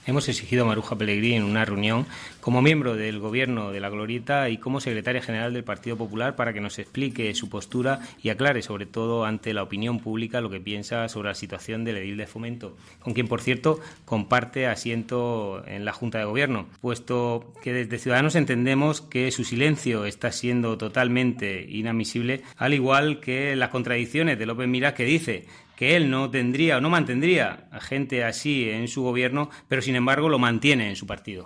Hemos exigido a Maruja Pelegrí en una reunión como miembro del Gobierno de la Glorieta y como secretaria general del Partido Popular para que nos explique su postura y aclare, sobre todo ante la opinión pública, lo que piensa sobre la situación del edil de Fomento, con quien, por cierto, comparte asiento en la Junta de Gobierno, puesto que desde Ciudadanos entendemos que su silencio está siendo totalmente inadmisible, al igual que las contradicciones de López Miras, que dice que él no tendría o no mantendría a gente así en su gobierno, pero sin embargo lo mantiene en su partido.